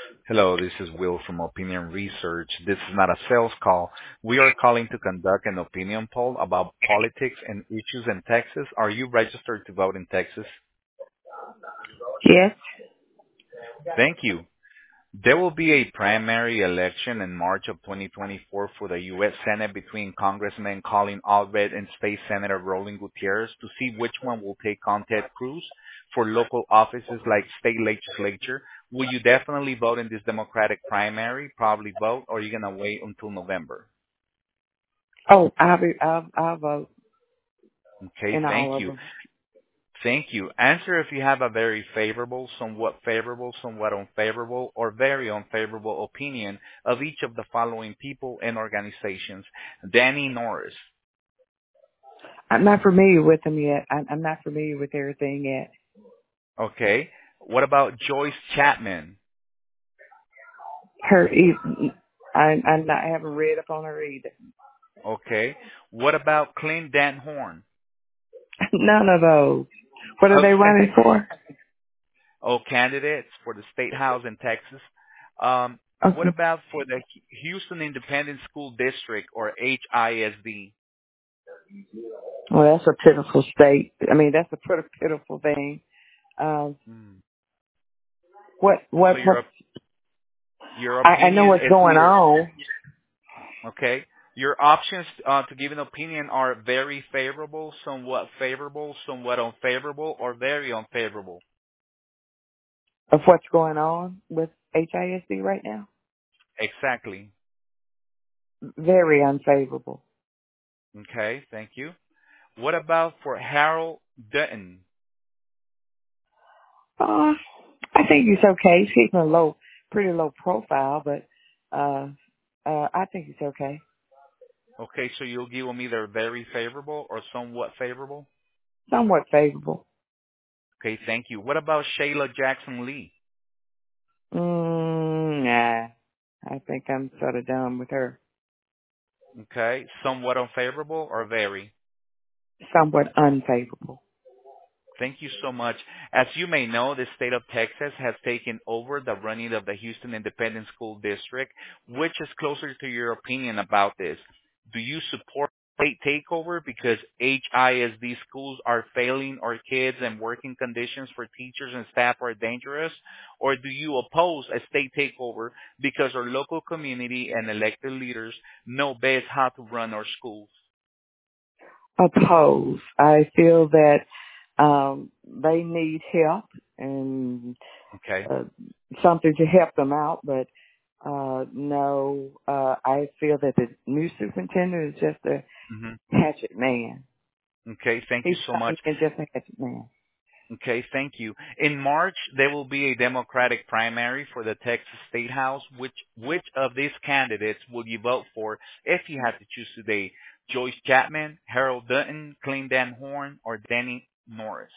Hello, this is Will from Opinion Research. This is not a sales call. We are calling to conduct an opinion poll about politics and issues in Texas. Are you registered to vote in Texas? Yes. Thank you. There will be a primary election in March of 2024 for the U.S. Senate between Congressman Colin Allred and State Senator Roland Gutierrez to see which one will take on Ted Cruz for local offices like state legislature. Will you definitely vote in this Democratic primary? Probably vote, or are you going to wait until November? Oh, I'll vote Okay, in thank all of you. them. Thank you. Answer if you have a very favorable, somewhat unfavorable, or very unfavorable opinion of each of the following people and organizations. Danny Norris. I'm not familiar with them yet. I'm not familiar with everything yet. Okay. What about Joyce Chapman? Her, I haven't read up on her either. Okay. What about Clint Dan Horn? None of those. What are they running Okay. for? Oh, candidates for the State House in Texas. What Okay. about for the Houston Independent School District or HISD? Well, that's a pitiful state. I mean, that's a pretty pitiful thing. Um, Hmm. what, So what, what? your I know opinion what's is going either on. okay. Your options to give an opinion are very favorable, somewhat unfavorable, or very unfavorable. Of what's going on with HISD right now. Exactly. Very unfavorable. Okay, thank you. What about for Harold Dutton? Uh, I think he's okay. He's keeping a pretty low profile, but I think he's okay. Okay, so you'll give them either very favorable or somewhat favorable? Somewhat favorable. Okay, thank you. What about Shayla Jackson Lee? Nah. I think I'm sort of done with her. Okay, somewhat unfavorable or very? Somewhat unfavorable. Thank you so much. As you may know, the state of Texas has taken over the running of the Houston Independent School District. Which is closer to your opinion about this? Do you support state takeover because HISD schools are failing our kids and working conditions for teachers and staff are dangerous? Or do you oppose a state takeover because our local community and elected leaders know best how to run our schools? Oppose. I feel that they need help and Okay. uh, something to help them out, but no, I feel that the new superintendent is just a Hmm. hatchet man. Okay. Thank you He's so much. coming in just a hatchet man. Okay, thank you. In March, there will be a Democratic primary for the Texas State House. Which of these candidates would you vote for if you had to choose today? Joyce Chapman, Harold Dutton, Clint Dan Horn, or Danny Norris?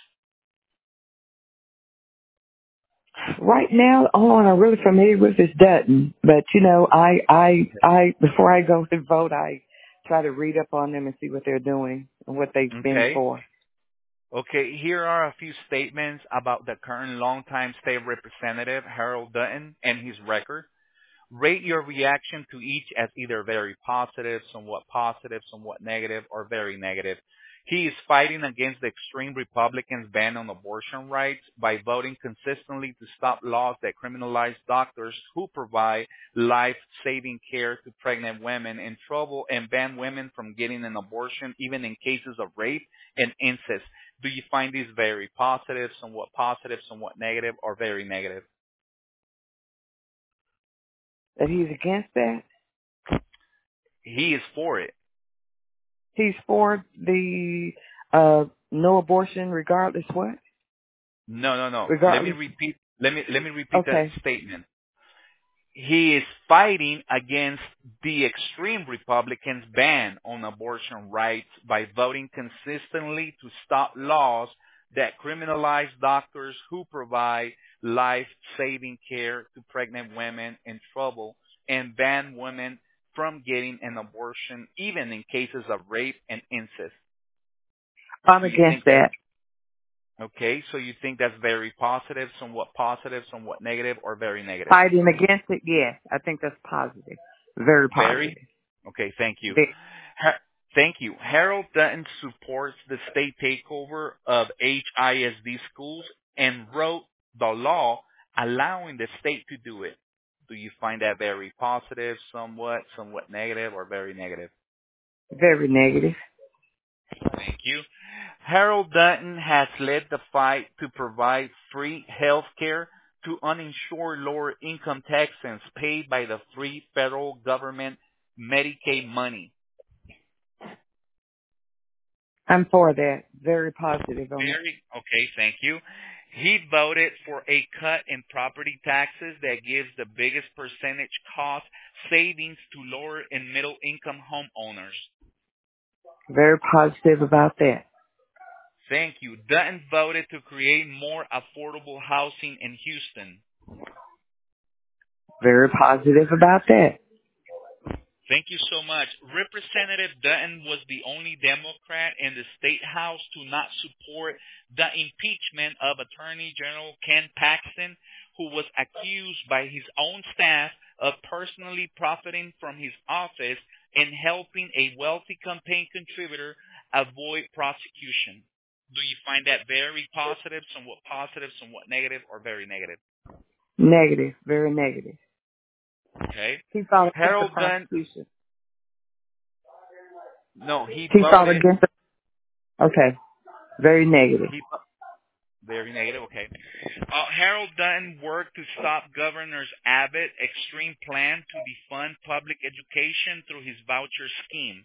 Right now, all one I'm really familiar with is Dutton. But before I go to vote, I try to read up on them and see what they're doing and what they stand Okay. for. Okay, here are a few statements about the current longtime state representative, Harold Dutton, and his record. Rate your reaction to each as either very positive, somewhat negative, or very negative. He is fighting against the extreme Republicans' ban on abortion rights by voting consistently to stop laws that criminalize doctors who provide life-saving care to pregnant women in trouble and ban women from getting an abortion even in cases of rape and incest. Do you find this very positive, somewhat negative, or very negative? That he's against that. He is for it. He's for the no abortion, regardless what. No, no, no. Let me Regardless. repeat. Let me repeat that Okay. statement. He is fighting against the extreme Republicans' ban on abortion rights by voting consistently to stop laws that criminalize doctors who provide life-saving care to pregnant women in trouble and ban women from getting an abortion even in cases of rape and incest. I'm Do you against think that that. Okay, so you think that's very positive, somewhat negative, or very negative? Fighting against it, yes. I think that's positive. Very Very? positive. Okay, thank you. Ve- Thank you. Harold Dutton supports the state takeover of HISD schools and wrote the law allowing the state to do it. Do you find that very positive, somewhat negative, or very negative? Very negative. Thank you. Harold Dutton has led the fight to provide free health care to uninsured lower income Texans paid by the free federal government Medicaid money. I'm for that. Very positive on that. Very okay, thank you. He voted for a cut in property taxes that gives the biggest percentage cost savings to lower and middle income homeowners. Very positive about that. Thank you. Dutton voted to create more affordable housing in Houston. Very positive about that. Thank you so much. Representative Dutton was the only Democrat in the State House to not support the impeachment of Attorney General Ken Paxton, who was accused by his own staff of personally profiting from his office and helping a wealthy campaign contributor avoid prosecution. Do you find that very positive, somewhat negative, or very negative? Negative. Very negative. Okay. He fought against the Harold Dutton, prosecution. no, he He fought voted. against the, okay. Very negative. He Very negative. Okay. Harold Dutton worked to stop Governor Abbott's extreme plan to defund public education through his voucher scheme.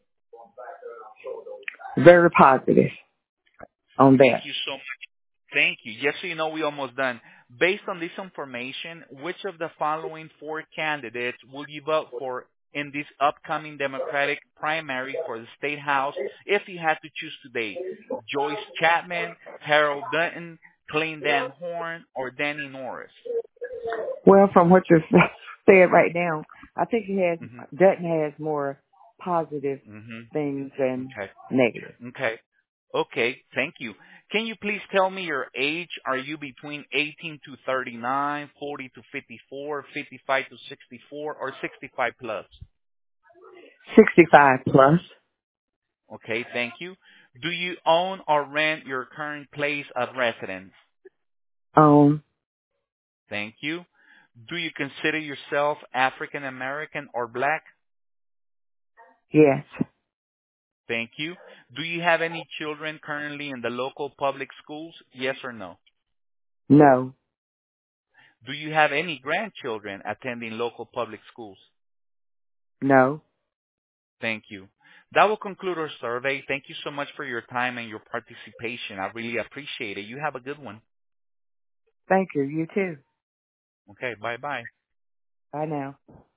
Very positive on that. Thank you so much. Thank you. Just so you know, we're almost done. Based on this information, which of the following four candidates will you vote for in this upcoming Democratic primary for the State House if you had to choose today? Joyce Chapman, Harold Dutton, Clayton Dan Horn, or Danny Norris? Well, from what you said right now, I think Mm-hmm. Dutton has more positive Mm-hmm. things than Okay. negative. Okay. Okay. Thank you. Can you please tell me your age? Are you between 18 to 39, 40 to 54, 55 to 64, or 65 plus? 65 plus. Okay. Thank you. Do you own or rent your current place of residence? Thank you. Do you consider yourself African American or black? Yes. Thank you. Do you have any children currently in the local public schools? Yes or no? No. Do you have any grandchildren attending local public schools? No. Thank you. That will conclude our survey. Thank you so much for your time and your participation. I really appreciate it. You have a good one. Thank you. You too. Okay, bye-bye. Bye now.